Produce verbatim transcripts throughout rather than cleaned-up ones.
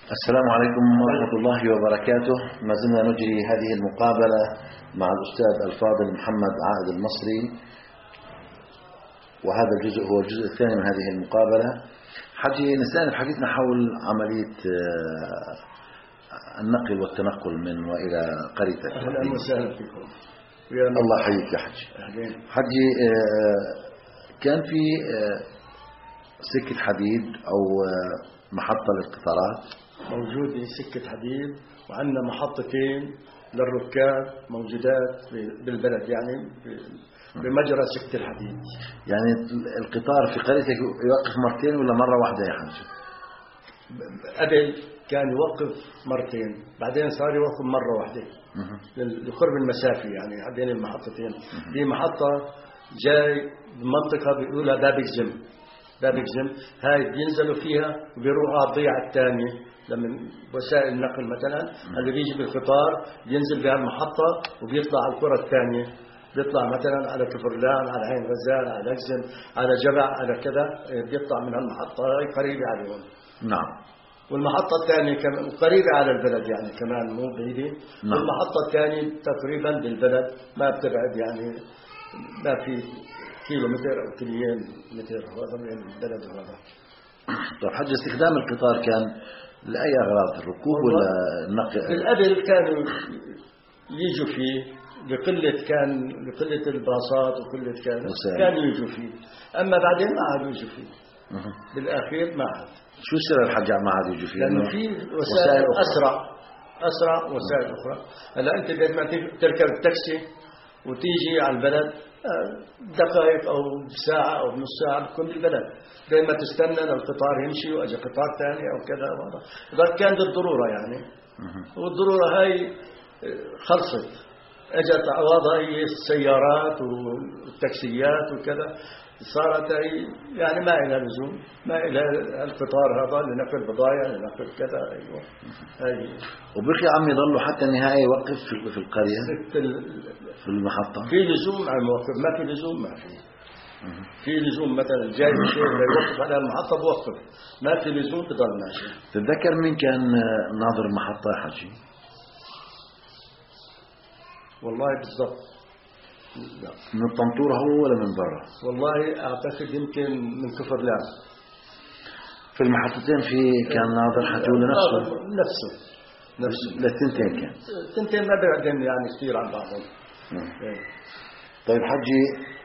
السلام عليكم ورحمة الله وبركاته. ما زلنا نجري هذه المقابلة مع الأستاذ الفاضل محمد عائد المصري، وهذا الجزء هو الجزء الثاني من هذه المقابلة. حجي نستأنف حديثنا حول عملية النقل والتنقل من وإلى قريتك. أهلا وسهلا فيكم. الله يحييك يا حجي. حجي كان في سكة حديد أو محطة للقطارات موجودة، سكة حديد، وعندنا محطتين للركاب موجودات بالبلد، يعني بمجرى سكة الحديد. يعني القطار في قريتك يوقف مرتين ولا مرة واحدة يا حجي؟ قبل كان يوقف مرتين، بعدين صار يوقف مرة واحدة لقرب المسافة، يعني عندنا المحطتين. دي محطة جاي بمنطقة بيقولها باب الجم، باب الجم هاي بينزلوا فيها وبيروحوا على الضيعة الثانية. لما وسائل النقل مثلا اللي بيجي بالقطار بينزل بهالمحطة وبيطلع على القرى الثانية، بيطلع مثلا على كفرلان، على عين غزال، على أجزم، على جبع، على كذا، بيطلع من هالمحطة هاي قريبة عليهم. نعم. والمحطة الثانية كمان قريبة على البلد، يعني كمان مو بعيدة. نعم. والمحطة الثانية تقريبا بالبلد، ما بتبعد، يعني ما في كيلو متر أو كيلوين متر هذا من البلد وهذا. طيب حج استخدام القطار كان لأي أغراض؟ الركوب ولا النقل؟ بالقبل كانوا يجوا فيه لقلة، كان لقلة الباصات وقلة كان كانوا يجوا فيه، أما بعدين ما عادوا يجوا فيه. بالأخير ما عاد. شو سر الحج ما عاد يجوا فيه؟ لأنه في وسائل أسرع أسرع وسائل أخرى. هلا أنت بدل ما تركب التاكسي وتيجي على البلد دقائق أو ساعة أو نص ساعة بتكون بالبلد، بين ما تستنى للقطار يمشي وأجي قطار ثاني أو كذا وهذا. بس كانت الضرورة يعني، والضرورة هاي خلصت، أجت عوضها هي السيارات والتاكسيات وكذا، صارت هي يعني ما إلها لزوم، ما إلها القطار هذا لنقل بضايع لنقل كذا. أيوة هاي. وبقي عم يضلوا حتى النهاية يوقف في القرية في المحطة؟ في لزوم على الموقف، ما في لزوم ما في. في لزوم مثلا جاي شيء يوقف على المحطة بوقف، ما في لزوم بضل ماشي. تتذكر مين كان ناظر المحطة يا حجي؟ والله بالضبط لا. من الطنطورة هو ولا من برا؟ والله أعتقد يمكن من كفرلان. في المحطتين في كان ناظر حجولة نفسه؟ نفسه نفسه للتنتين كان؟ التنتين ما بعدين يعني كثير عن بعضهم. طيب حجي،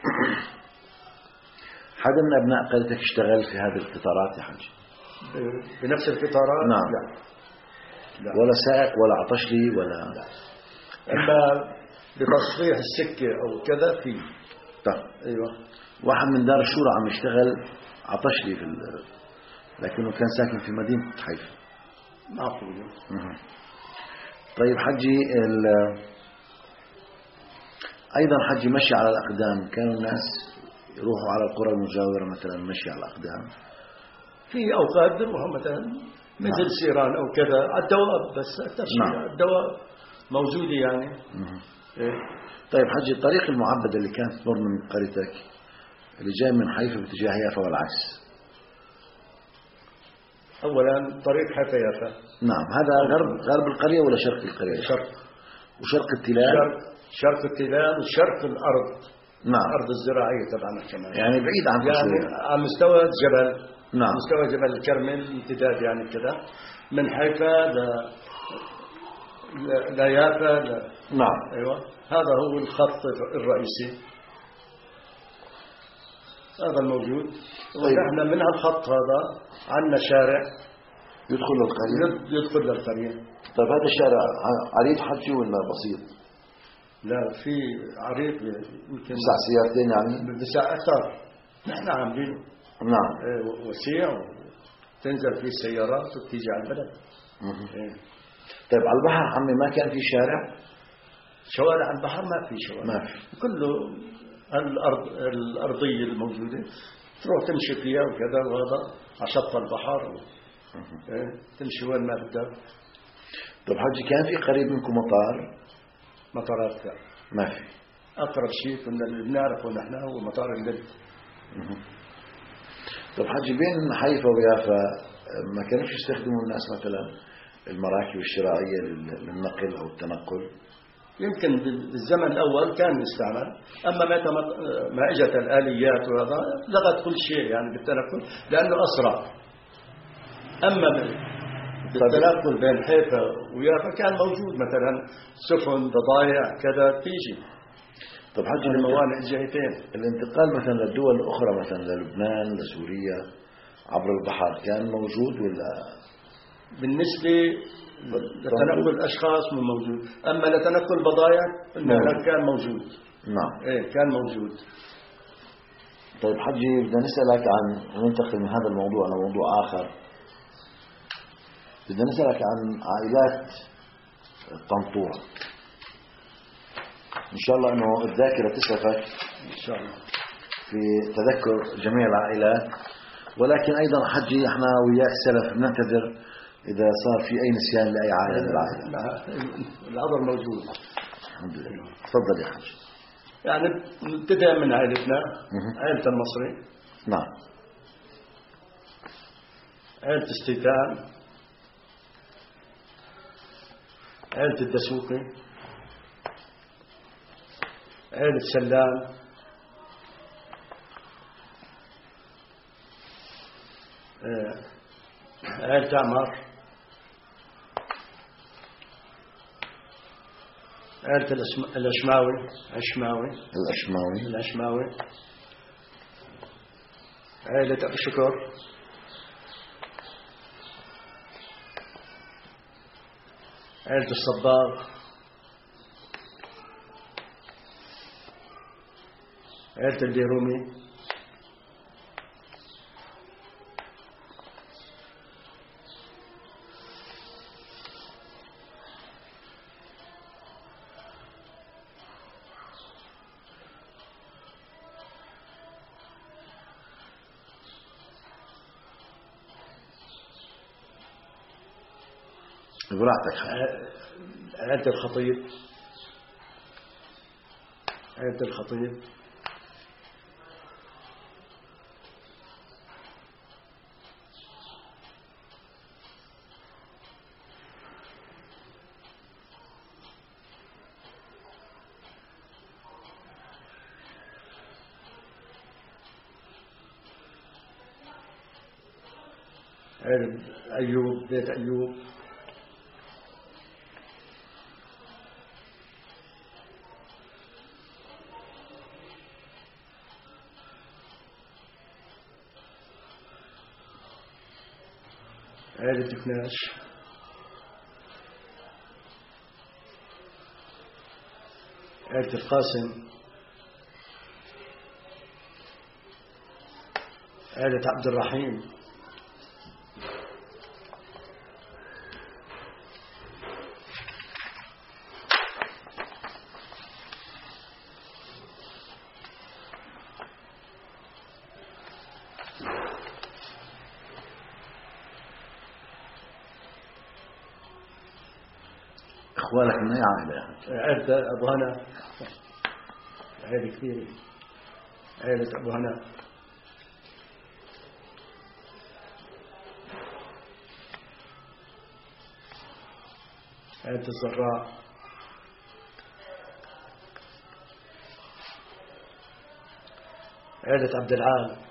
حدا من أبناء قريتك اشتغل في هذه القطارات يا حجي؟ بنفس القطارات؟ نعم. لا. لا. ولا سائق ولا عطشلي ولا؟ لا. أما بتصليح السكة أو كذا في. طيب. أيوة. واحد من دار الشورى عم يشتغل عطشلي في ال... لكنه كان ساكن في مدينة حيفا. معقول. طيب حجي ال... أيضا حجي مشي على الأقدام، كانوا الناس يروحوا على القرى المجاورة مثلا مشي على الأقدام؟ في أوقات بيروحوا مثلا مثل نعم. سيران أو كذا على الدواب، بس التمشي نعم. الدواب موجودة يعني. إيه؟ طيب حجي، الطريق المعبدة اللي كانت تمر من قريتك اللي جاي من حيفا باتجاه يافا والعكس؟ أولا طريق حيفا يافا. نعم. هذا غرب غرب القرية ولا شرق القرية؟ شرق. وشرق التلال؟ شرق شرق التلال وشرق الأرض. نعم. الأرض الزراعية طبعا كمان، يعني بعيد عن يعني على مستوى الجبل. نعم. مستوى جبل الكرمل امتداد يعني كذا من حيفا ل لا يافا لا. نعم. أيوة هذا هو الخط الرئيسي، هذا الموجود. طيب. ونحن من هالخط هذا عندنا شارع يدخل للقرية. يدخل للقرية. طيب هذا الشارع عريض حجي ولا بسيط؟ لا في عريض يمكن بسع سيارتين يعني؟ بسع أكثر نحن عاملينه. نعم. وسيع وتنزل فيه السيارات وتيجي على البلد. طيب على البحر عمي ما كان في شارع؟ شوارع على البحر ما في شوارع، ما في، كله الأرض الأرضية الموجودة تروح تمشي فيها وكذا، وهذا على شط البحر و... تمشي وين ما بدك. طيب حجي، كان في قريب منكم مطار؟ مطارات لا ما في. أقرب شيء كنا اللي بنعرفه نحن هو مطار اللد. طيب حجي، بين حيفا ويافا ما كانوش يستخدموا الناس مثلا المراكب الشراعية للنقل أو التنقل؟ يمكن بالزمن الأول كان يستعمل، أما متى ما إجت الآليات وهذا لغت كل شيء يعني بالتنقل لأنه أسرع. أما بالتنقل بين حيفا ويافا كان موجود مثلا سفن بضائع كذا تيجي. طب حجي الموانئ الجهتين. الانتقال مثلا للدول الأخرى مثلا للبنان لسوريا عبر البحر كان موجود ولا؟ بالنسبة لتنقل الأشخاص مو موجود، أما لتنقل بضائع المهلك كان موجود. نعم إيه كان موجود. طيب حجي بدنا نسألك عن، ننتقل من هذا الموضوع إلى موضوع آخر. بدنا نسألك عن عائلات طنطورة. إن شاء الله إنه الذاكرة تسعفك إن شاء الله في تذكر جميع العائلات، ولكن أيضا حجي إحنا وياك سلف نعتذر إذا صار في أي نسيان لأي عائلة من العائلات. العذر موجود الحمد لله. تفضل يا حجي. يعني نبتدأ من عائلتنا، عائلة المصري. نعم. عائلة استيتان، عائلة الدسوقي، عائلة سلام، عائلة عمر، عائلة الأشماوي عشماوي الأشماوي الأشماوي عائلة أبو شكر، عائلة الصباغ، عائلة البيرومي، براحتك. عائلة الخطيب، عائلة الخطيب، عائلة أيوب، بيت أيوب، عائلة كناش، عائلة القاسم، عائلة عبد الرحيم، أخوالك من أي عائلة؟ عائلة أبو هنا، عائلة كثيرة، عائلة أبو هنا، عائلة الزراء، عائلة عبد العال،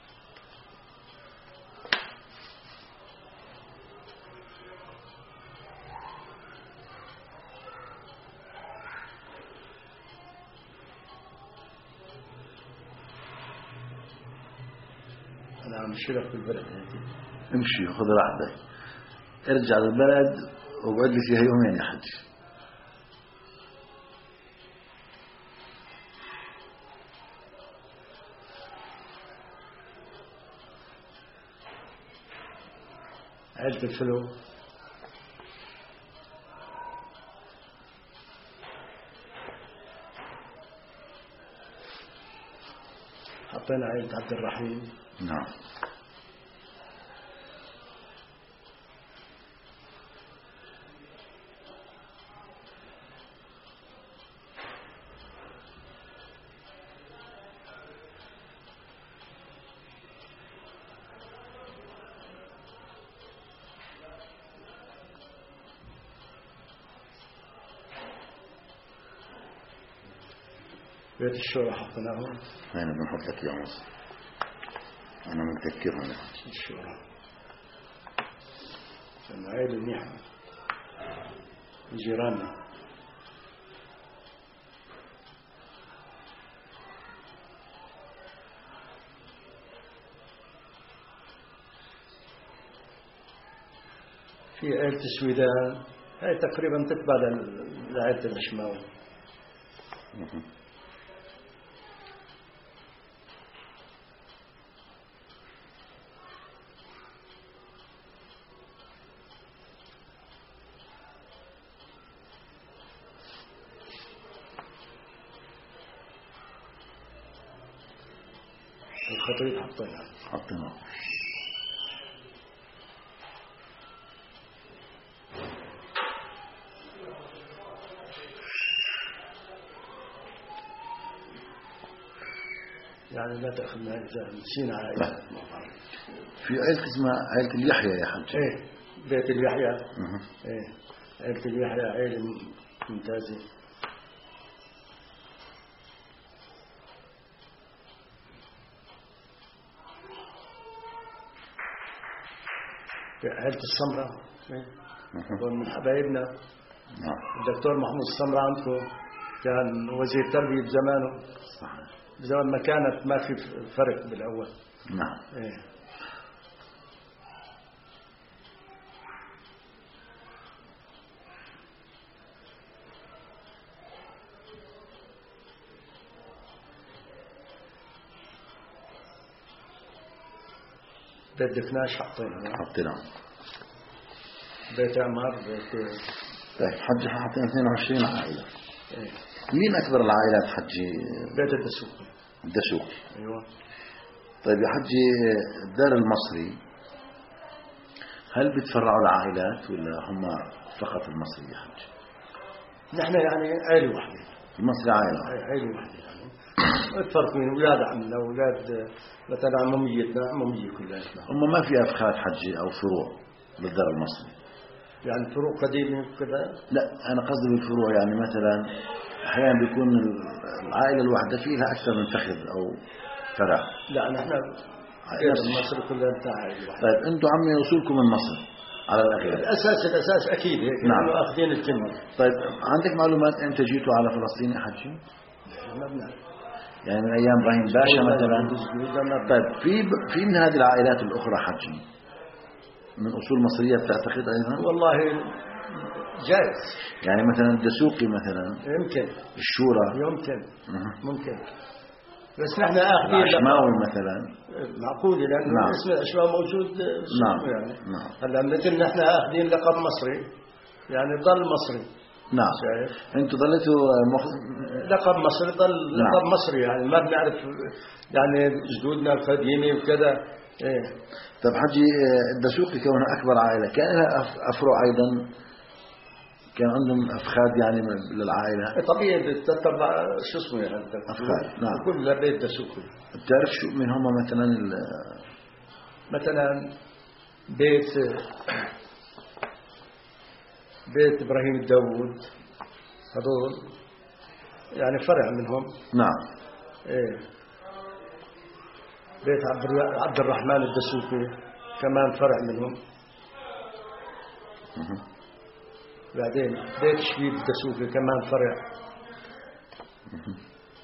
أنا عم شرف بالبلد هذه. امشي خذ راحتك، ارجع للبلد وقعد لي فيها يومين يا حج. عائلة الفلو، حطينا عائلة عبد الرحيم. نعم. بيت الشورى حطيناه هون. هنا بنحط لك يا مصر، أنا متذكرها لك. الشورى لأن عيل منيحة جيراننا. في عيلة السويدان، هاي تقريبا تتبع لعيلة العشماوي. الخطيط حطينا حطينا يعني لا تأخذنا إذا نسينا عائلة. في عيلة اسمها عيلة اليحيى يا حج. إيه بيت اليحيى. إيه عيلة اليحيى عيلة ممتازة. عيلة السمرة هون من حبايبنا. الدكتور محمود السمرة عندكم كان وزير تربية بزمانه. صحيح. بزمن ما كانت ما في فرق بالأول. نعم. إيه. بيت دفناش حطينا. حطينا. بيت عمار بيت. طيب حجي حطينا اثنين وعشرين عائلة. إيه. مين أكبر العائلات حجي؟ بيت الدسوقي. الدسوقي. أيوة. طيب يا حجي الدار المصري هل بيتفرعوا العائلات ولا هم فقط المصري يا حجي؟ نحن يعني عائلة واحدة. المصري عائلة. عائلة واحدة يعني. متفرقين أولاد عمنا أولاد مثلا عموميتنا عمومية كلها. هم ما في أفخاذ حجي أو فروع للدار المصري؟ يعني فروع قديمة كذا؟ لا أنا قصدي بالفروع يعني مثلا أحيانا بيكون العائلة الواحدة فيها أكثر من فخذ أو فرع. لا نحن عائلة مصر كلها بتاع عائلة واحدة. طيب أنتم عمي وصولكم من مصر على الأغلب. الأساس الأساس أكيد هيك. نعم. أخذين الكلمة. طيب عندك معلومات أنت جيتوا على فلسطين يا حجي؟ ما بنعرف. يعني من أيام إبراهيم باشا مثلا. طيب في في من هذه العائلات الأخرى حجي من أصول مصرية بتعتقد أيضا؟ والله جائز. يعني مثلا الدسوقي مثلا. يمكن. الشورى. يمكن. ممكن. بس نحن آخذين. العشماوي مثلا. معقول لأن نعم. اسم العشماوي موجود. نعم. يعني. نعم. هلا مثل نحن آخذين لقب مصري يعني ضل مصري. نعم. شايف؟ أنتوا ضليتوا مخ... لقب مصري ضل نعم. لقب مصري يعني ما بنعرف يعني جدودنا القديمة وكذا. إيه. طب حجي الدسوقي كونها أكبر عائلة كان لها أفرع أيضا كان عندهم أفخاذ يعني للعائلة. طبيعي بتتبع شو اسمه يعني أفخاذ. نعم. كل بيت دسوقي. بتعرف شو من هم مثلا ال... مثلا بيت بيت إبراهيم الداوود هذول يعني فرع منهم. نعم. إيه. بيت عبد الرحمن الدسوقي كمان فرع منهم. مه. بعدين بيت شبيب الدسوقي كمان فرع. مه.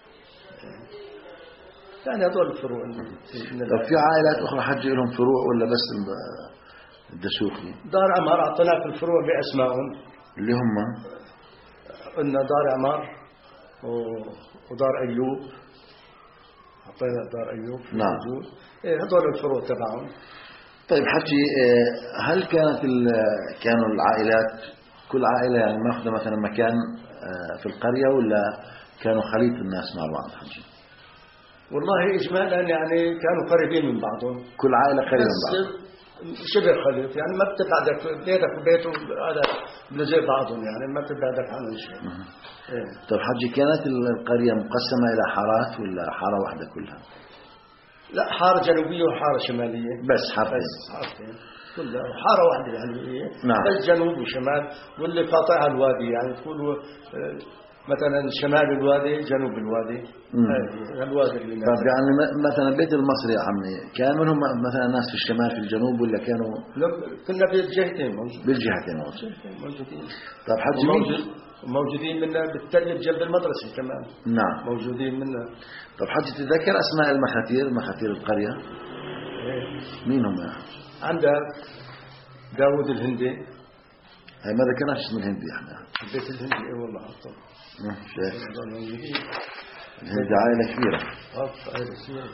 يعني هذول الفروع. طب في عائلات أخرى حجي لهم فروع ولا بس الدسوقي؟ دار عمار أعطيناك الفروع بأسمائهم اللي هم قلنا دار عمار ودار أيوب. أعطينا دار أيوب. نعم. إيه هذول الفروع تبعهم. طيب حجي هل كانت كانوا العائلات كل عائلة يعني ماخذة مثلا مكان في القرية ولا كانوا خليط الناس مع بعض حجي؟ والله إجمالا يعني كانوا قريبين من بعضهم. كل عائلة قريبة من بعض. شبه خليط يعني ما بتبعدك بيتك وبيته هذا زي بعضهم يعني ما بتبعدك عنهم شيء. إيه. طيب حجي كانت القرية مقسمة إلى حارات ولا حارة واحدة كلها؟ لا حارة جنوبية وحارة شمالية. بس حارتين. بس حارتين كلها حارة واحدة جنوبية. نعم. بس جنوب وشمال واللي قاطعها الوادي يعني تقول مثلا شمال الوادي جنوب الوادي. الوادي اللي طب يعني مثلا بيت المصري يا عمي كان منهم مثلا ناس في الشمال في الجنوب ولا كانوا؟ كنا في الجهتين موجودين. بالجهتين موجودين. طب حج موجود موجودين منا بالتل جنب المدرسة كمان. نعم موجودين منا. طب حج تتذكر أسماء المخاتير مخاتير القرية؟ إيه. مين هم يا حج؟ عندك داود الهندي. هاي ما ذكرناش اسم الهندي احنا. البيت الهندي اي والله حطه. شايف الهندي عائلة كبيرة. اه عائلة كبيرة.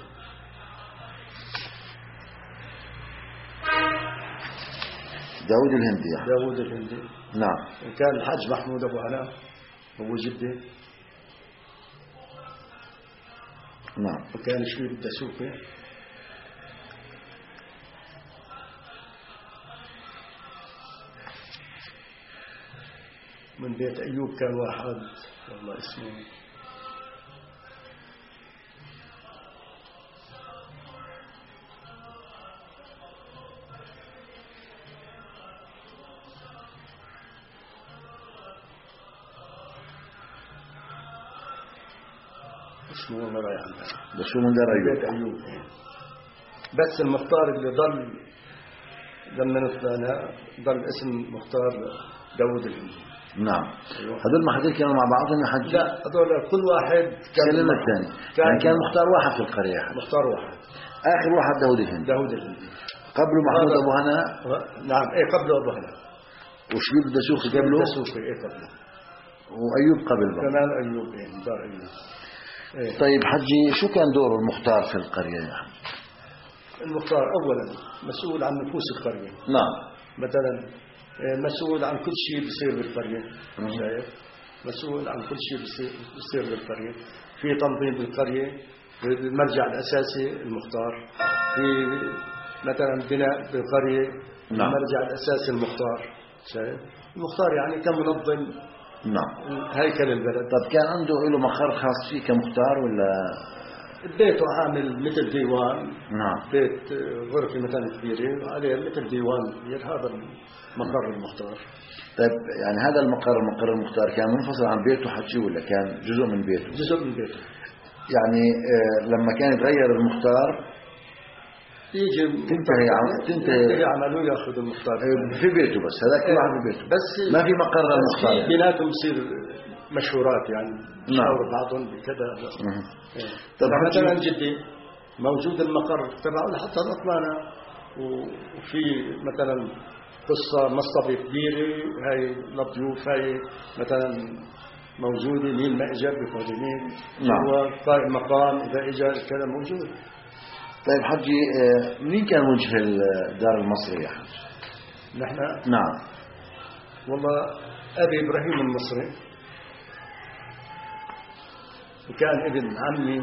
داود الهندي يعني. داود الهندي. نعم. كان الحاج محمود أبو هلا هو جدي. نعم. وكان شوي الدسوقي. من بيت أيوب كان واحد والله اسمه اسمه والله رايح عنها. بس هو من دار أيوب. بيت أيوب. بس المختار اللي ضل لما نطلعنا ضل اسم مختار داود الهندي. نعم. هذول المحاذير كانوا مع بعضهم يا حج؟ لا هذول كل واحد كان لنا الثاني. كان يعني كان مختار واحد في القرية. مختار واحد. آخر واحد داود الهندي. داود الهندي. قبله محمود أبو هنا. نعم إيه قبله أبو هنا. وشبيب الدسوقي قبله. الدسوقي إيه قبله. وأيوب قبل بقى. كمان أيوب إيه دار أيوب. إيه. طيب حجي شو كان دوره المختار في القرية يا حج؟ المختار أولا مسؤول عن نفوس القرية. نعم. مثلا مسؤول عن كل شيء بيصير بالقرية. شايف؟ مسؤول عن كل شيء بيصير بيصير بالقرية. في تنظيم بالقرية، المرجع الأساسي المختار. في مثلا بناء بالقرية. نعم. المرجع الأساسي المختار. شايف؟ المختار يعني كمنظم. نعم. هيكل البلد. طب كان عنده له مقر خاص فيه كمختار ولا؟ بيته عامل مثل ديوان. نعم. بيت غرفة مثلا كبيرة وعليه مثل ديوان كبير. هذا مقر المختار. طيب يعني هذا المقر المقر المختار كان منفصل عن بيته حجي ولا كان جزء من بيته؟ جزء من بيته. يعني آه لما كان يتغير المختار يجي تنتهي عم... تنتهي عمله ياخذ المختار في بيته بس هذاك كل واحد في بيته بس ما في مقر المختار يعني. بيناتهم يصير مشهورات يعني. نعم. بعضهم بكذا. طب مثلا جدي موجود المقر تبعه لحتى نطلعنا. وفي مثلا قصة مصطبة كبيرة هاي للضيوف هاي مثلا موجودة مين ما إجا بيقول مين. نعم. هو قائم مقام إذا إجا الكلام موجود. طيب حجي مين كان وجه الدار المصري يا حج؟ نحن. نعم. والله أبي إبراهيم المصري وكان ابن عمي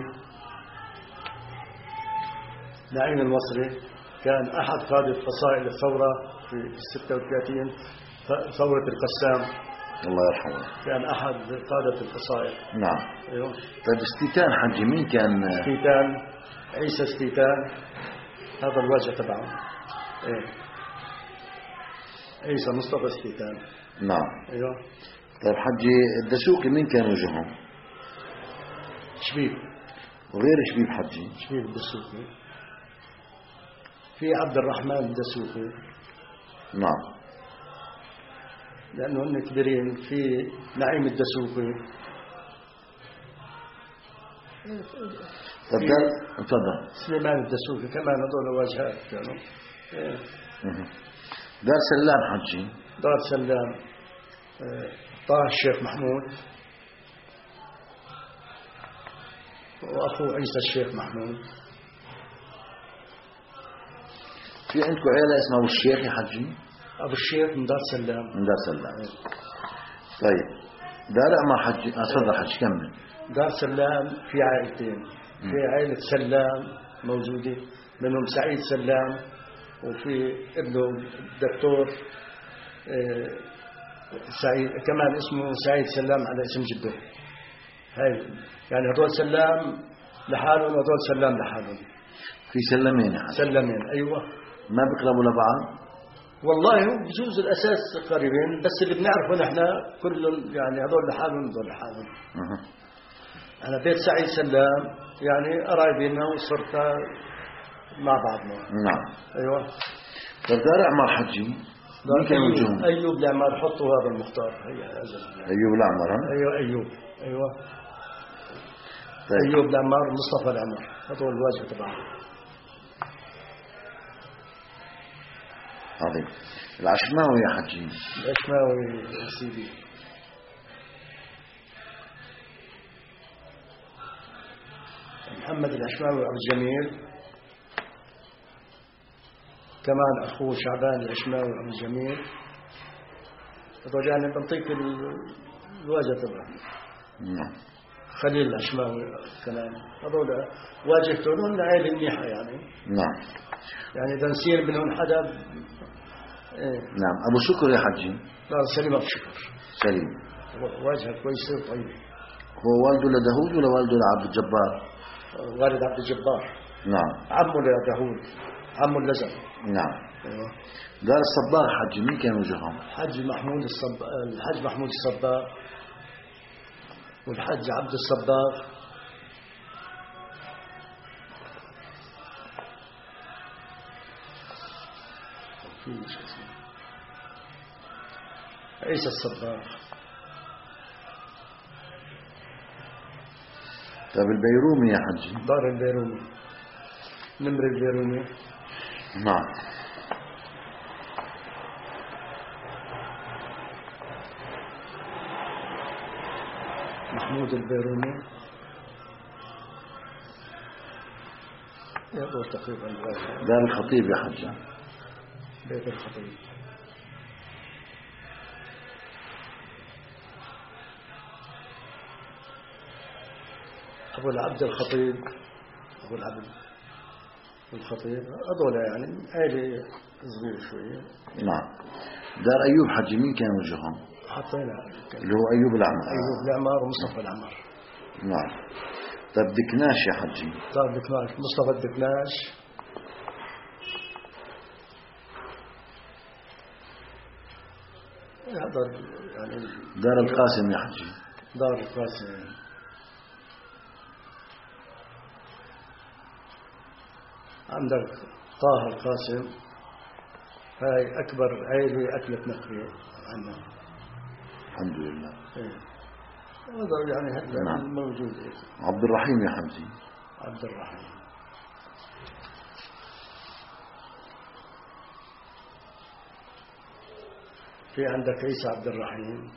نعيم المصري كان أحد قادة فصائل الثورة في ستة وثلاثين ثورة القسام. الله يرحمه. كان أحد قادة الفصائل. نعم. أيوه. طيب استيتان حجي مين كان؟ استيتان عيسى استيتان هذا الوجه تبعه. إيه. عيسى مصطفى استيتان. نعم. أيوه. طيب حجي الدسوقي مين كان وجههم؟ شبيب. وغير شبيب حجي؟ شبيب الدسوقي. في عبد الرحمن الدسوقي. نعم. لأنه هن كبيرين. في نعيم الدسوقي. تفضل. سليمان الدسوقي كمان هذول واجهات كانوا. إيه. دار سلام حجي. دار سلام طه الشيخ محمود وأخو عيسى الشيخ محمود. في عندكم عيلة اسمها أبو الشيخ يا حجي؟ أبو الشيخ من دار سلام. من دار سلام. طيب دار أما حجي أصدر حجي كمل. دار سلام في عائلتين. في عائلة سلام موجودة منهم سعيد سلام وفي ابنه الدكتور سعيد كمان اسمه سعيد سلام على اسم جده. هاي يعني هذول سلام لحالهم وهذول سلام لحالهم. في سلمين يعني. سلمين أيوة. ما بيقربوا لبعض؟ والله هو بجوز الأساس قريبين، بس اللي بنعرفه نحن كل يعني هذول لحالهم هذول لحالهم. أنا بيت سعيد سلام يعني قرايبنا وصرنا مع بعضنا. نعم. أيوة. طب دار عمار حجي مين كان وجههم؟ أيوب العمار، حطوا هذا المختار. هي أيوب العمار. أيوة أيوب. أيوة. طيب. أيوب العمار ومصطفى العمار هذول الواجهة تبعهم. عظيم. العشماوي يا حجي. العشماوي سيدي محمد العشماوي أبو الجميل، كمان أخوه شعبان العشماوي أبو الجميل. هذول يعني بنطيك الواجهة تبعهم. نعم. خليل العشماوي كمان هذول واجهتهم عائلة منيحة يعني. نعم. يعني إذا نسير منهم حدا. إيه. نعم. أبو شكر يا حجي. لا سليم أبو شكر. سليم. واجهة كويسة وطيبة. هو والده لداود ولا والده لعبد الجبار؟ والد عبد الجبار. نعم. عمه لداود، عمه لزم. نعم. أيوة. دار الصباغ حجي مين كان وجههم؟ حج محمود الصب الحج محمود الصباغ والحج عبد الصباغ. في شو اسمه عيسى الصباغ. طيب البيرومي يا حجي. دار البيرومي، نمر البيرومي. نعم. محمود البيرومي يقول تقريبا. دار الخطيب يا حجي. بيت الخطيب. أبو العبد الخطيب، أبو العبد الخطيب هذول يعني عائلة صغيرة شوية. نعم. دار أيوب حجي مين كان وجههم؟ حطينا اللي هو أيوب العمار. أيوب العمار ومصطفى العمار. نعم. طيب دكناش يا حجي. دار دكناش مصطفى الدكناش. هذا يعني. دار القاسم يا حجي. دار القاسم. عندك طه القاسم، هاي أكبر عائلة أكلت نخيل عنا الحمد لله. إيه. هذا يعني هذا نعم. موجود. عبد الرحيم يا حمزي. عبد الرحيم. في عندك عيسى عبد الرحيم،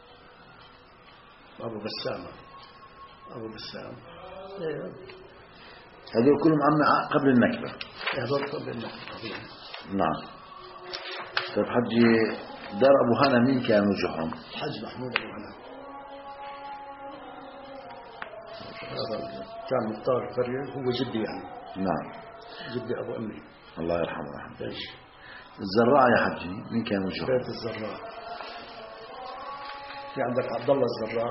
أبو بسام. أبو بسام. إيه. هذول كلهم عم قبل النكبة. هذول قبل النكبة. نعم. طيب حجي دار أبو هنا مين كان وجههم؟ حج محمود أبو هنا. هذا كان مختار القرية، هو جدي يعني. نعم. جدي أبو أمي الله يرحمه رحمه. ليش؟ الزراع يا حجي مين كان وجههم؟ بيت الزراع. في عندك عبد الله الزراع.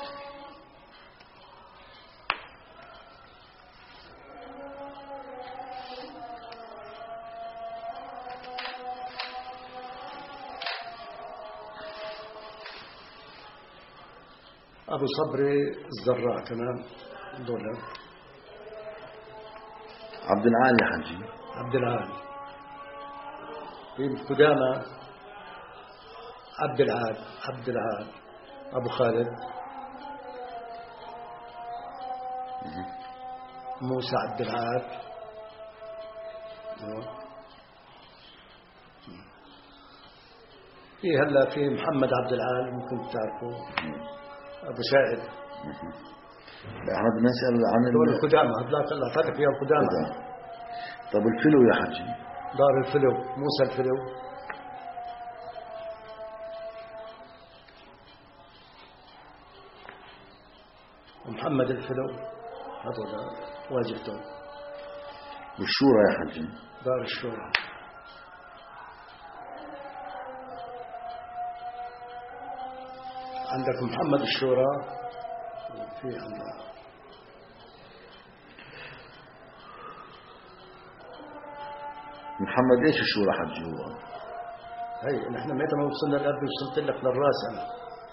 أبو صبري الزراع كمان دولة. عبد العالي يا حجي. عبد العالي. في القدامى عبد العال عبد العال أبو خالد. موسى عبد العال. في هلا في محمد عبد العال ممكن تعرفوه، أبو سائد. احنا بدنا نسأل عن دول القدامى هذاك اللي أعطاك فيها القدامى. طب الفلو يا حجي. دار الفلو موسى الفلو. ومحمد الفلو هذول واجهتهم. والشورى يا حجي. دار الشورى. عندك محمد الشورى. في عندنا محمد ايش الشورى حجي هو؟ هي نحن متى ما وصلنا الأرض وصلت لك للراس أنا.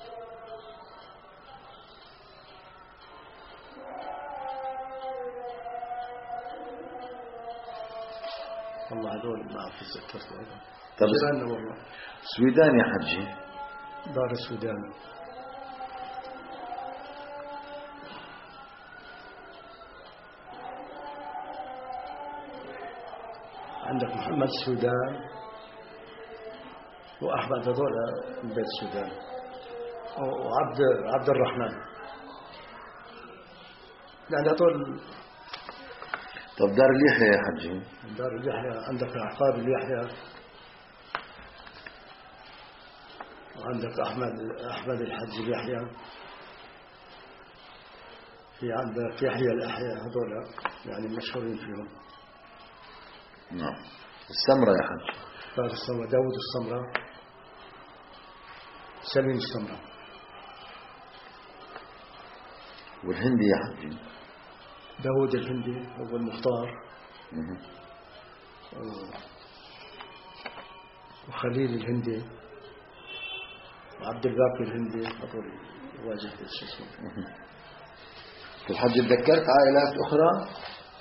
والله هذول ما أعرف تذكرت هذا. طب جيراننا والله. سويدان يا حجي. دار السودان. عندك محمد السودان وأحمد هذول من بيت السودان وعبد عبد الرحمن يعني هذول. طب دار اليحيى يا حجي. دار اليحيى عندك عقاب اليحيى وعندك أحمد أحمد الحج اليحيى. في عندك يحيى الأحياء هذول يعني مشهورين فيهم. نعم. السمرة يا حج. دار السمرة داود السمرة سليم السمرة. والهندي يا حجي. داود الهندي هو المختار. وخليل الهندي وعبد الباقي الهندي هذول واجد شو اسمه. الحج تذكرت عائلات أخرى؟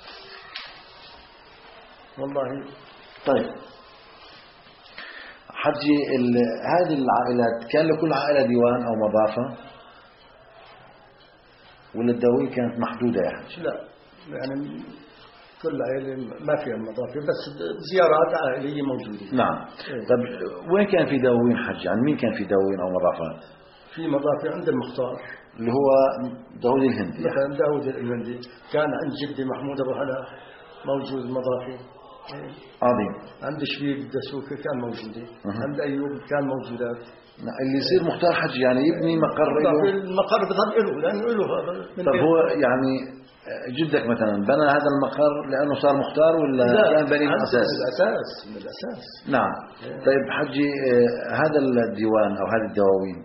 والله. طيب حجي هذه العائلات كان لكل عائلة ديوان أو مضافة ولا الدواوين كانت محدودة يا حج؟ لا يعني كل عائلة ما فيها مضافة بس زيارات عائلية موجودة. نعم. إيه. طب وين كان في دواوين حج؟ يعني مين كان في دواوين أو مضافات؟ في مضافة عند المختار اللي هو داود الهندي. مثلا داود الهندي كان عند جدي محمود أبو هلا موجود مضافة. عظيم. عند شبيب الدسوقي كان موجودة. أه. عند أيوب كان موجودات. اللي يصير مختار حج يعني يبني مقر له. المقر بظل له لأنه له هذا. طب هو يعني جدك مثلا بنى هذا المقر لأنه صار مختار ولا كان بني من الأساس؟ من الأساس من الأساس. نعم. طيب حجي هذا الديوان أو هذه الدواوين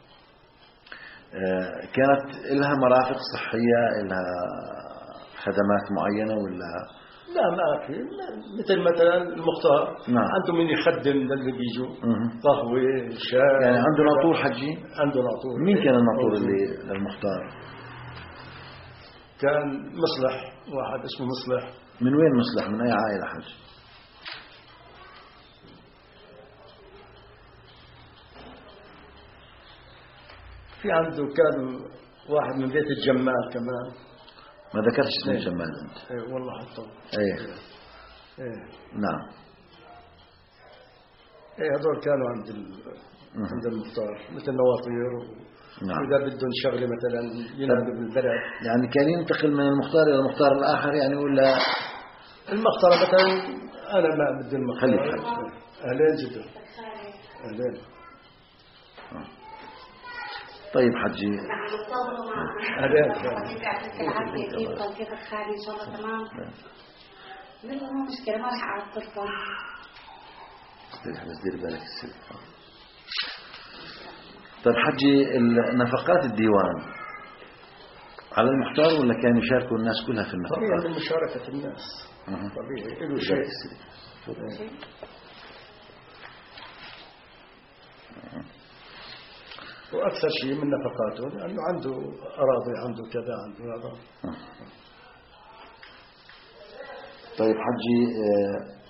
كانت لها مرافق صحية لها خدمات معينة ولا؟ لا ما في مثل مثلا المختار. نعم. عنده من يخدم للي بيجوا قهوة شاي يعني عنده ناطور حجي. عنده ناطور. مين كان الناطور اللي للمختار؟ كان مصلح واحد اسمه مصلح. من وين مصلح؟ من أي عائلة حج؟ في عنده كان واحد من بيت الجمال كمان. ما ذكرتش اسم الجمال أنت. ايه والله حطه. ايه. ايه. نعم. ايه هذول كانوا عند ال... عند المختار مثل نواطير و... نعم. إذا بدهم شغلة مثلا ينادوا بالبلد. يعني كان ينتقل من المختار إلى المختار الآخر يعني ولا؟ المختار مثلا أنا ما بدي المختار. خليك. أهلين جدا. أهلين. طيب حجي. أهلين. كيفك خالي إن شاء الله تمام. لا مو مشكلة ما راح أعطلكم. بس دير بالك السلك. طيب حجي نفقات الديوان على المختار ولا كان يشاركوا الناس كلها في النفقات؟ طبيعي من مشاركة الناس. أه. طبيعي له شيء. وأكثر شيء من نفقاته لأنه عنده أراضي عنده كذا عنده هذا. أه. طيب حجي آه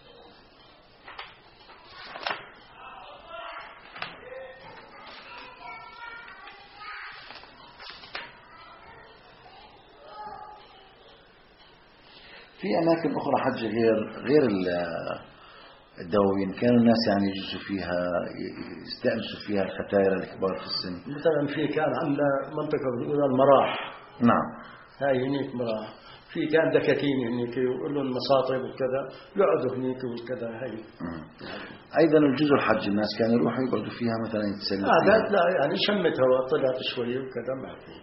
في أماكن أخرى حج غير غير الدواوين كانوا الناس يعني يجلسوا فيها يستأنسوا فيها الختاير الكبار في السن. مثلا في كان عندنا منطقة بيقولوا المراح. نعم. هاي هنيك مراح. في كان دكاكين هنيك يقول لهم مصاطب وكذا يقعدوا هنيك وكذا هاي. أيضا الجزر الحج الناس كانوا يروحوا يقعدوا فيها مثلا يتسلوا. آه لا لا يعني شمت هواء طلعت شوية وكذا ما في.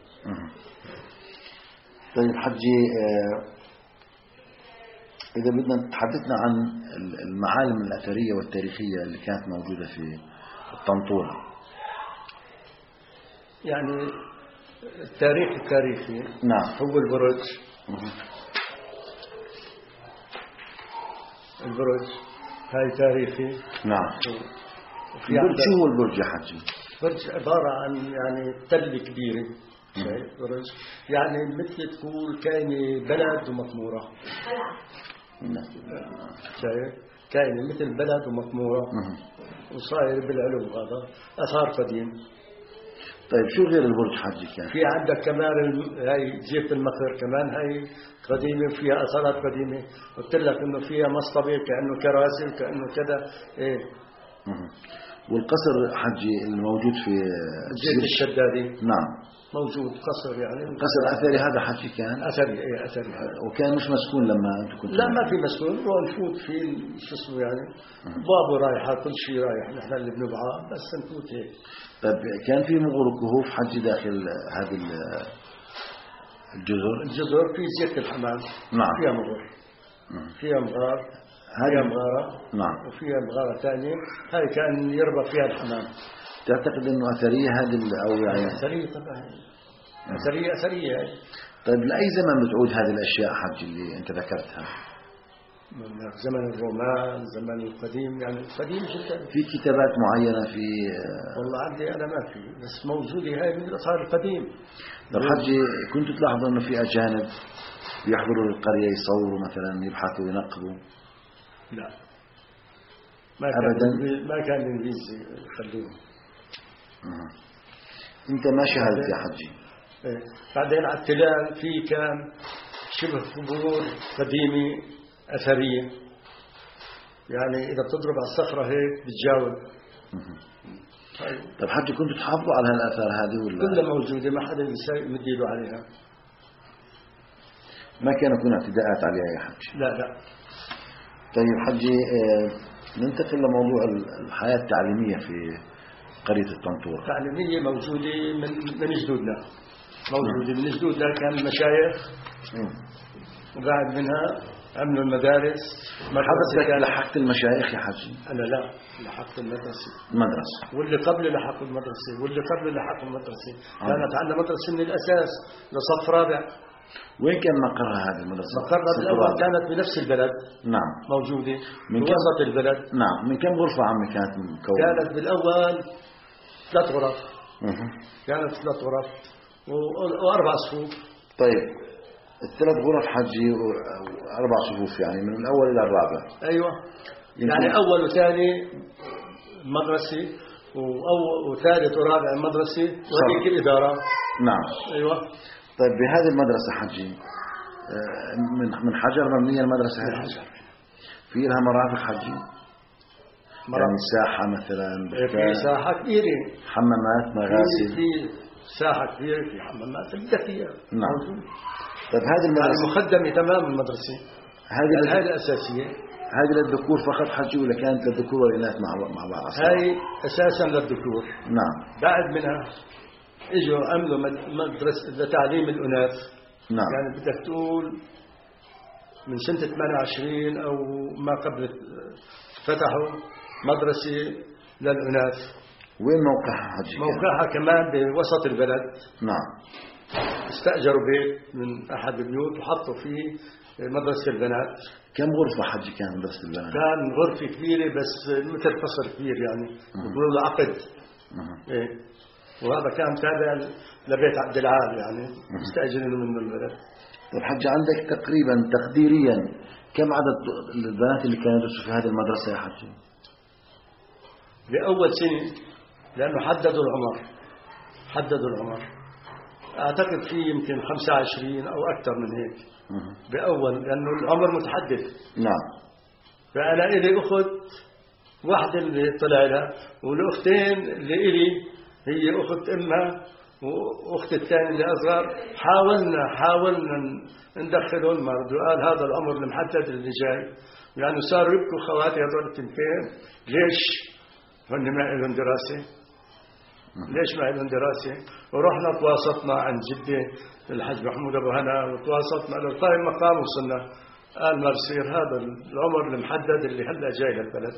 طيب حجي آه إذا بدنا تحدثنا عن المعالم الأثرية والتاريخية اللي كانت موجودة في الطنطورة. يعني التاريخ التاريخي. نعم. هو البرج. البرج هاي تاريخي. نعم. البرج شو هو البرج يا حجي؟ برج عبارة عن يعني تلة كبيرة، برج يعني مثل تقول كاينة بلد ومقمورة، شايف كاينة مثل بلد ومقمورة وصاير بالعلو هذا أثار قديم. طيب شو غير البرج حجي كان؟ في عندك كمان هاي جزيرة المخر كمان هاي قديمة فيها أثارات قديمة، قلت لك إنه فيها مصطبة كأنه كراسي وكأنه كذا إيه. والقصر حجي الموجود في جزيرة الشدادي نعم موجود قصر يعني قصر أثري هذا حجي كان أثري إيه أثري وكان مش مسكون لما أنت كنت لا ما في مسكون ونفوت في شو اسمه يعني بابه رايحة كل شيء رايح نحن اللي بنبعه بس نفوت هيك. طيب كان في مغور كهوف حجي داخل هذه الجزر؟ الجزر في جزيرة الحمام نعم فيها مغور فيها مغار هاي مغارة نعم وفيها مغارة ثانية هاي كان يربى فيها الحمام. تعتقد انه اثريه هذه او يعني اثريه طبعا اثريه اثريه. طيب لاي زمن بتعود هذه الاشياء حج اللي انت ذكرتها؟ من زمن الرومان زمن القديم يعني قديم جدا. في كتابات معينه في والله عندي انا ما في بس موجوده هاي من الاثار القديم. طيب حجي كنت تلاحظ انه في اجانب بيحضروا القريه يصوروا مثلا يبحثوا ينقبوا؟ لا ما ابدا كان ما كان الانجليزي يخلوهم. أه. انت ما شاهدت يا حجي؟ إيه. بعدين على التلال في كان شبه قبور قديمه اثريه يعني اذا بتضرب على الصخره هيك بتجاوب. طيب حجي كنتوا تحافظوا على هالاثار هذه ولا؟ كلها موجوده ما حدا مديله عليها. ما كان يكون اعتداءات عليها يا حجي؟ لا لا. طيب حجي ننتقل لموضوع الحياه التعليميه في قرية الطنطورة. تعليمية موجودة من من جدودنا موجودة من جدودنا كان المشايخ وقاعد منها عملوا المدارس. حضرتك لحقت المشايخ يا حجي؟ أنا لا لحقت المدرسة. المدرسة واللي قبل لحقوا المدرسة واللي قبل لحقوا المدرسة. كانت عندنا مدرسة من الأساس لصف رابع. وين كان مقرها هذه المدرسة؟ مقرها بالأول كانت بنفس البلد. نعم موجودة من وسط البلد. نعم. من كم غرفة عمي كانت مكونة؟ كانت بالأول ثلاث غرف. مه. كانت ثلاث غرف وأربع صفوف. طيب الثلاث غرف حجي وأربع صفوف يعني من الأول إلى الرابع. أيوة يعني أول وثاني مدرسة وأول وثالث ورابع مدرسة وهيك الإدارة. نعم أيوة. طيب بهذه المدرسة حجي من من حجر مبنية المدرسة من هذه؟ حجر. في لها مرافق حجي؟ مرافق. يعني ساحة مثلا في ساحة كبيرة حمامات مغاسل. في ساحة كبيرة في حمامات بدها فيها. نعم. طيب هذه المدرسة مخدمة تمام المدرسة هذه هذه الأساسية. هذه للذكور فقط حجي ولا كانت للذكور والإناث مع مع بعض؟ هاي أساسا للذكور. نعم. بعد منها اجوا عملوا مدرسة لتعليم الأناث. نعم. يعني بدك تقول من سنة ثمانية وعشرين أو ما قبل فتحوا مدرسة للأناث. وين موقعها حجي؟ موقعها كمان بوسط البلد. نعم. استأجروا بيت من أحد البيوت وحطوا فيه مدرسة البنات. كم غرفة حجي كان مدرسة البنات؟ كان غرفة كبيرة بس مثل قصر كبير يعني يقولوا له عقد. إيه. وهذا كان تابع لبيت عبد العال يعني مستأجرينه منه البلد. طيب حجي عندك تقريبا تقديريا كم عدد البنات اللي كانوا يدرسوا في هذه المدرسة يا حجي؟ بأول سنة لأنه حددوا العمر حددوا العمر أعتقد في يمكن خمسة وعشرين أو أكثر من هيك بأول لأنه العمر متحدد. نعم. فأنا إلي أخت واحدة اللي طلع لها والأختين اللي إلي هي أخت أمها وأخت الثاني اللي أصغر. حاولنا حاولنا ندخلهم ما رضوا. قال هذا العمر المحدد اللي جاي يعني صاروا يبكوا خواتي هذول التنتين ليش هن ما لهم دراسة ليش ما لهم دراسة. ورحنا تواصلنا عن جدة الحج محمود أبو هنا وتواصلنا للقاء المقام وصلنا. قال ما بصير هذا العمر المحدد اللي هلا جاي للبلد.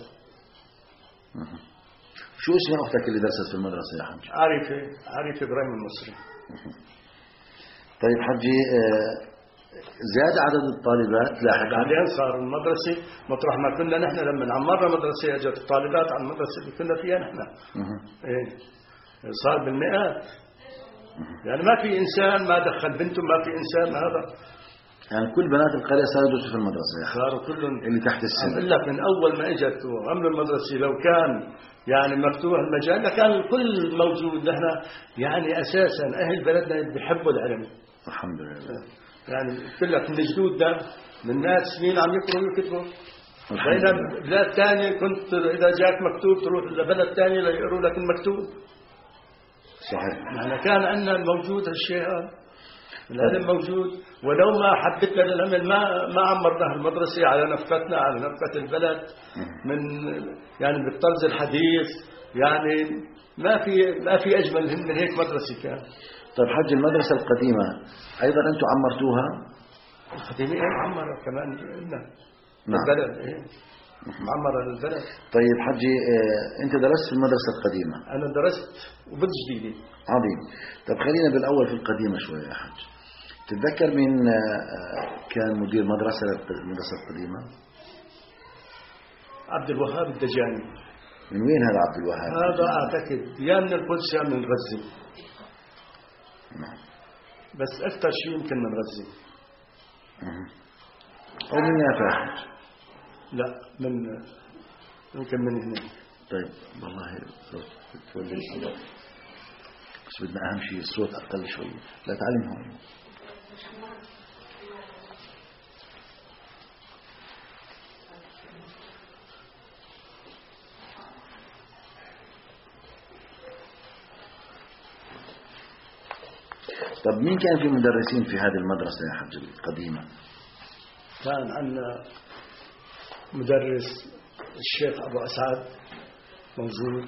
شو اسم أختك اللي درست في المدرسة يا حجي؟ عارفة عارفة إبراهيم المصري. طيب حجي زاد عدد الطالبات لاحقا. بعدين صار المدرسة مطرح ما كنا نحن لما عمرنا مدرسة اجت الطالبات على المدرسة اللي كنا فيها نحن. ايه صار بالمئات. يعني ما في إنسان ما دخل بنته، ما في إنسان هذا. يعني كل بنات القرية صاروا يدرسوا في المدرسة يعني. صاروا كلهم اللي تحت السن. أقول لك من أول ما إجت وعملوا المدرسة لو كان يعني مفتوح المجال لكان الكل موجود. نحن يعني أساسا أهل بلدنا بيحبوا العلم الحمد لله. يعني قلت لك من الجدود ده من ناس مين عم يقروا ويكتبوا. بينما بلاد ثانية كنت إذا جاك مكتوب تروح لبلد ثاني ليقروا لك المكتوب. صحيح. نحن كان عندنا الموجود هالشيء هذا. العلم موجود، ولو ما حبتنا للعمل ما ما عمرنا المدرسة على نفقتنا على نفقة البلد من يعني بالطرز الحديث. يعني ما في ما في أجمل من هيك مدرسة كان. طيب حج المدرسة القديمة أيضا أنتم عمرتوها؟ القديمة إيه معمرة كمان لنا. نعم. البلد إيه معمرة للبلد. طيب حجي اه أنت درست في المدرسة القديمة؟ أنا درست وبدي جديدة. عظيم. طيب خلينا بالأول في القديمة شوية يا حج. تتذكر مين كان مدير مدرسة المدرسة القديمة؟ عبد الوهاب الدجاني. من وين هذا عبد الوهاب؟ هذا أعتقد يا من القدس يا من غزة. نعم. بس أكثر شيء يمكن من غزة. أو من يافع؟ لا من يمكن من هنا. طيب والله تولي الله. بس بدنا أهم شيء الصوت أقل شوي. لا تعلم هون. طب مين كان في مدرسين في هذه المدرسة يا حج القديمة؟ كان عندنا مدرس الشيخ أبو أسعد موجود،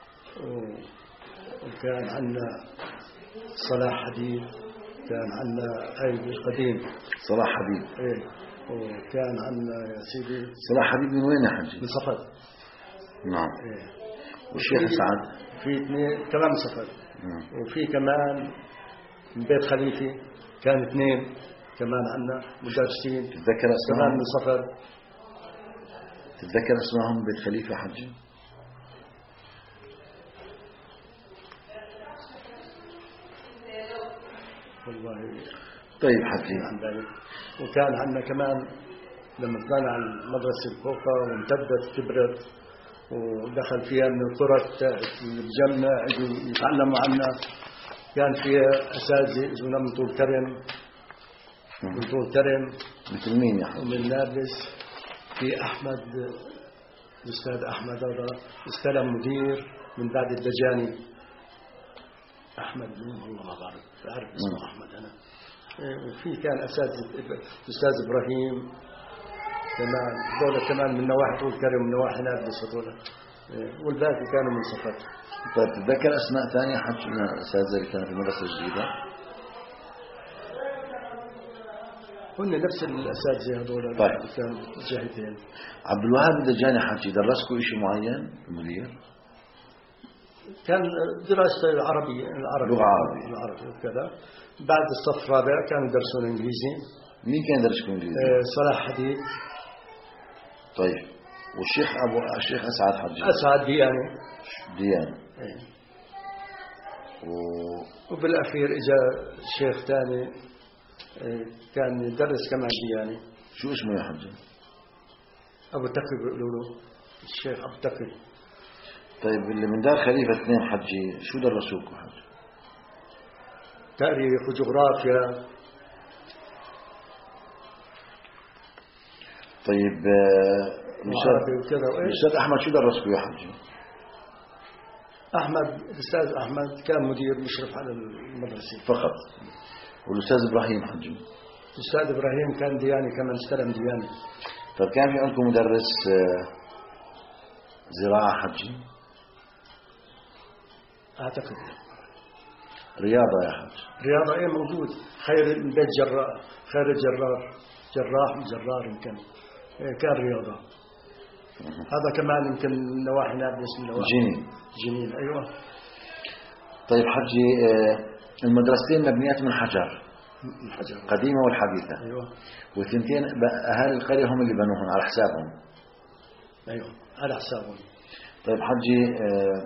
وكان عندنا صلاح حديد، كان عندنا أي القديم صلاح حبيب. إيه. وكان عندنا يا سيدي صلاح حبيب من وين يا حجي؟ من صفد. نعم. إيه. والشيخ أسعد في اثنين كمان من صفد. وفي كمان من بيت خليفة كان اثنين كمان عندنا مدرسين. تتذكر اسمهم؟ كمان من صفد. تتذكر اسمهم بيت خليفة حجي؟ والله طيب حجي. وكان عندنا كمان لما طلعنا على المدرسة الفوقة وامتدت كبرت ودخل فيها من القرى الجنة اجوا يتعلموا عنا. كان فيها أساتذة اجونا من طول كرم من طول كرم مثل مين يا حجي؟ ومن نابلس. في أحمد الأستاذ أحمد هذا استلم مدير من بعد الدجاني. أحمد مين والله ما بعرف بعرف اسمه أحمد أنا. وفي كان أساتذة الأستاذ إبراهيم كمان دولة كمان من نواحي طول كرم من نواحي نابلس هذول. والباقي كانوا من صفات. طيب تتذكر أسماء ثانية حج من الأساتذة اللي كانوا في المدرسة الجديدة؟ هن نفس الأساتذة هذول. طيب. كان جهتين. عبد الوهاب الدجاني حجي درسكم شيء معين المدير؟ كان دراسة العربية العربية لغة عربية العربية وكذا. بعد الصف الرابع كانوا يدرسون إنجليزي. مين كان يدرسكم إنجليزي؟ آه صلاح حديد. طيب والشيخ أبو الشيخ أسعد حجي؟ أسعد دياني. دياني. ايه. و... وبالأخير إجا شيخ ثاني ايه كان يدرس كمان دياني. شو اسمه يا حجي؟ أبو تقي بيقولوا له الشيخ أبو تقي. طيب اللي من دار خليفة اثنين حجي شو درسوكم حجي؟ تاريخ وجغرافيا. طيب الأستاذ أحمد شو درسكم يا حجي؟ أحمد الأستاذ أحمد كان مدير مشرف على المدرسة فقط. والأستاذ إبراهيم حجي؟ الأستاذ إبراهيم كان دياني كمان استلم دياني. طيب كان في عندكم مدرس زراعة حجي؟ أعتقد. رياضة يا حج؟ رياضة إيه موجود. خير من بيت جراح خير الجرار جراح وجرار يمكن إيه كان رياضة. هذا كمان يمكن نواحي نابلس من نواحي جنين. جنين أيوة. طيب حجي المدرستين مبنيات من حجر الحجر قديمة والحديثة. أيوة. والثنتين أهالي القرية هم اللي بنوهن على حسابهم. أيوة على حسابهم. طيب حجي آه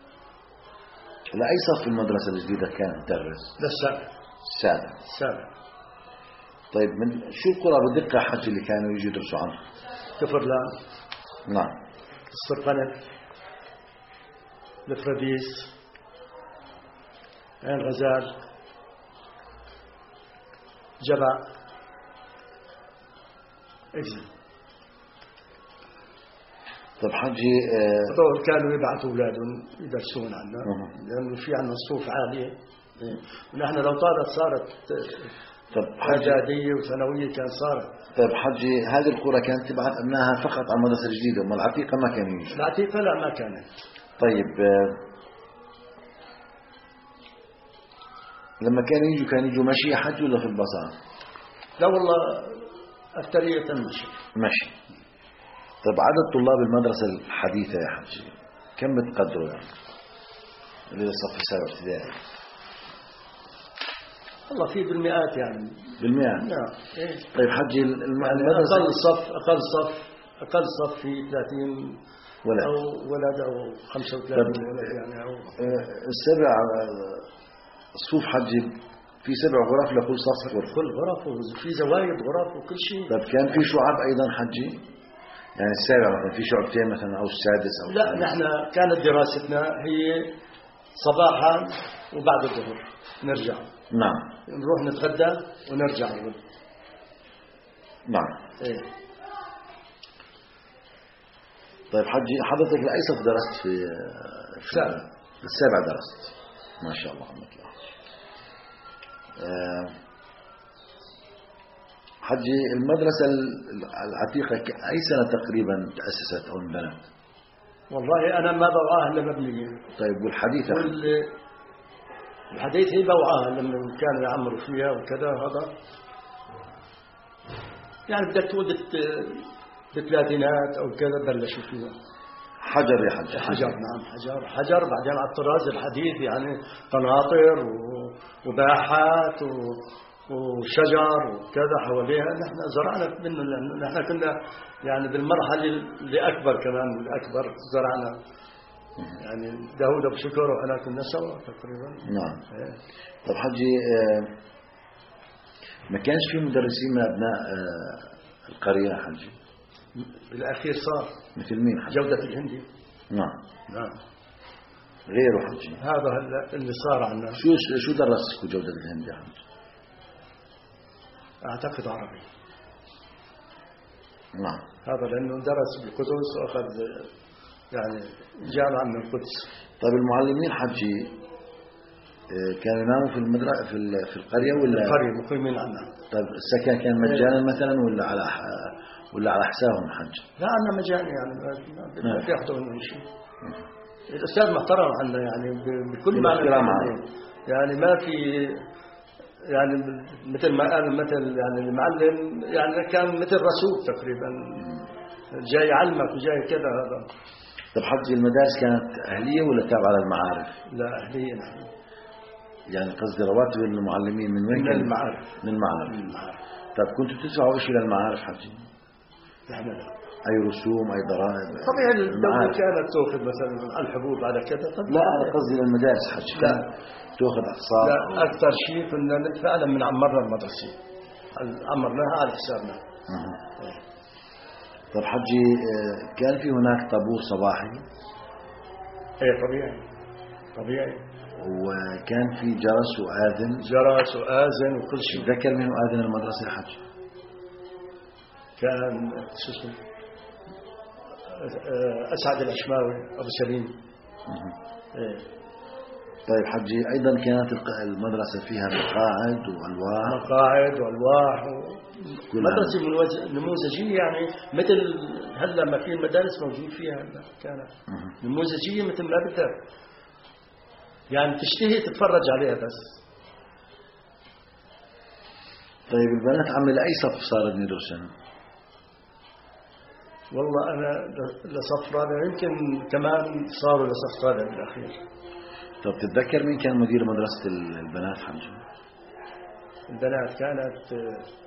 لأي صف المدرسة الجديدة كانت تدرس؟ للسابع. السابع. السابع. طيب من شو القرى بالدقة حجي اللي كانوا يجوا يدرسوا عنها؟ كفرلان. نعم. الصرقنة. الفرديس. عين غزال. جبع. اجزم. طيب حجي آه كانوا يبعثوا أولادهم يدرسون عنا لأنه في عنا صفوف عالية ونحن لو طارت صارت إعدادية وثانوية كان صارت. طيب حجي هذه القرى كانت تبعث أبنائها فقط على المدرسة الجديدة وما العتيقة ما كانوا يجوا؟ العتيقة لا ما كانت. طيب آه لما كانوا يجوا كانوا يجوا مشي حج ولا في البصار؟ لا والله أكثرية مشي. مشي. طيب عدد طلاب المدرسة الحديثة يا حجي كم بتقدروا يعني اللي الصف السابع ابتدائي؟ والله في بالمئات يعني. بالمئات؟ نعم. إيه؟ طيب حجي المدرسة أقل صف أقل صف أقل صف في ثلاثين ولد أو ولد أو خمسة وثلاثين ولد يعني أو السبع صفوف حجي في سبع غرف لكل صف غرفة. كل غرف وفي زوايد غرف وكل شيء. طيب كان في شعب أيضا حجي؟ يعني السابع مثلا في شعبتين مثلا أو السادس أو لا الثالث. نحن كانت دراستنا هي صباحا وبعد الظهر نرجع. نعم. نروح نتغدى ونرجع نقول. نعم. إيه. طيب حجي حضرتك لأي صف درست في السابع؟ السابع درست. ما شاء الله عنك يا أه حجي المدرسة العتيقة أي سنة تقريبا تأسست أو انبنت؟ والله أنا ما بوعاها إلا مبنية. طيب والحديثة؟ الحديث هي بوعاها لما كانوا يعمروا فيها وكذا هذا يعني بدك تقول بالثلاثينات أو كذا بلشوا فيها. حجر يا حجر. حجر نعم حجر حجر بعدين على الطراز الحديث يعني قناطر وباحات و وشجر وكذا حواليها. نحن زرعنا منه لأنه نحن كنا يعني بالمرحلة اللي أكبر كمان الأكبر زرعنا يعني داود أبو شكر وأنا كنا سوا تقريبا. نعم. ايه. طب حجي ما كانش في مدرسين من أبناء القرية حجي؟ بالأخير صار. مثل مين حجي؟ جودة الهندي. نعم. نعم. غيره حجي؟ هذا اللي صار عنا. شو شو درسك جودة الهندي حجي؟ أعتقد عربي. نعم. هذا لأنه درس بالقدس وأخذ يعني جامعة من القدس. طيب المعلمين حجي كانوا يناموا في المدرسة في في القرية ولا؟ القرية مقيمين عنا. طيب السكن كان مجانا مثلا ولا على ولا على حسابهم حج؟ لا عنا مجاني يعني ما في ياخذوا منهم شيء. الأستاذ محترم عنا يعني بكل معنى يعني ما في يعني مثل ما قال مثل يعني المعلم يعني كان مثل رسول تقريبا جاي يعلمك وجاي كذا هذا. طب حجي المدارس كانت أهلية ولا تابعة للمعارف؟ لا أهلية نحن. يعني قصدي رواتب المعلمين من وين؟ من المعارف. من المعارف. من المعارف. طب كنتوا تدفعوا شيء للمعارف حجي؟ نحن لا. أي رسوم أي ضرائب؟ طبيعي الدولة كانت تأخذ مثلا الحبوب على كذا. لا أنا قصدي للمدارس حجي. لا. تأخذ أقساط؟ لا أكثر شيء كنا ندفع من عمرنا المدرسة. عمرناها على حسابنا. أه. طب حجي كان في هناك طابور صباحي؟ ايه طبيعي طبيعي. وكان في جرس وآذن؟ جرس وآذن وكل شيء. تذكر منه آذن المدرسة يا حج؟ كان شو اسمه أسعد العشماوي أبو سليم. ايه. طيب حجي أيضا كانت المدرسة فيها مقاعد وألواح؟ مقاعد وألواح و... مدرسة نموذجية يعني مثل هلا ما في المدارس موجود فيها هلا كانت نموذجية مثل ما بدك يعني تشتهي تتفرج عليها بس. طيب البنات عم لأي صف صارت يدرسن؟ والله أنا لصف رابع يمكن كمان صاروا لصف رابع بالأخير. طب تتذكر مين كان مدير مدرسة البنات حمزة؟ البنات كانت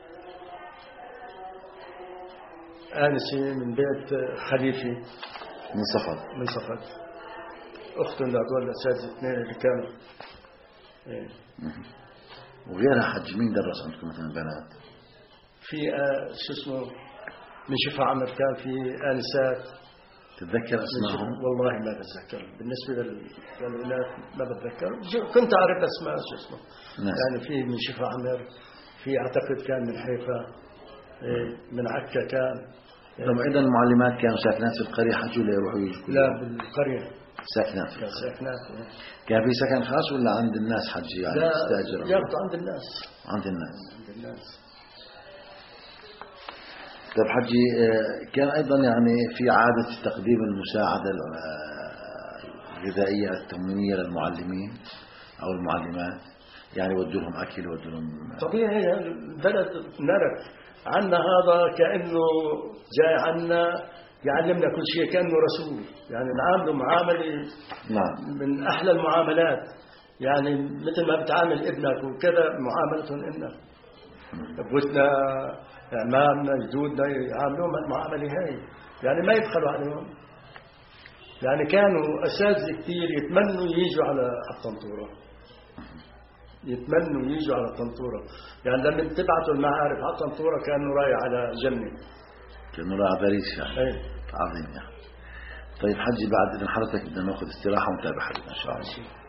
آنسة من بيت خليفي من صفد من صفد، أختهم لهذول الأساتذة الاثنين اللي كانوا. إيه. وغيرها حج مين درس عندكم مثلا البنات؟ في آه شو اسمه من شفا عمر كان في آنسات. تتذكر اسمائهم؟ والله ما بتذكر، بالنسبة للأولاد ما بتذكر، كنت أعرف أسماء شو اسمه نعم. يعني في من شفا عمر، في أعتقد كان من حيفا، من عكا كان. طب إذا المعلمات كانوا ساكنات في القرية حجوا ليروحوا يجوا؟ لا بالقرية ساكنات. كان ساكنات. كان في سكن خاص ولا عند الناس حج يعني؟ لا يبقى عند الناس. عند الناس. عند الناس. طيب حجي كان أيضا يعني في عادة تقديم المساعدة الغذائية التموينية للمعلمين أو المعلمات، يعني ودوا لهم أكل ودوا لهم طبيعي. البلد نرك عنا هذا كأنه جاي عنا يعلمنا كل شيء كأنه رسول، يعني نعامله معاملة نعم. من أحلى المعاملات، يعني مثل ما بتعامل ابنك وكذا معاملتهم إلنا، أبوتنا أعمامنا جدودنا يعاملون المعاملة هاي، يعني ما يبخلوا عليهم. يعني كانوا أساتذة كثير يتمنوا ييجوا على الطنطورة، يتمنوا ييجوا على الطنطورة، يعني لما تبعتوا المعارف على الطنطورة كانوا رايح على جنة، كانوا رايح باريس يعني. أي. عظيم يعني. طيب حجي بعد إذن حضرتك بدنا ناخذ استراحة ونتابع حديثنا إن شاء الله.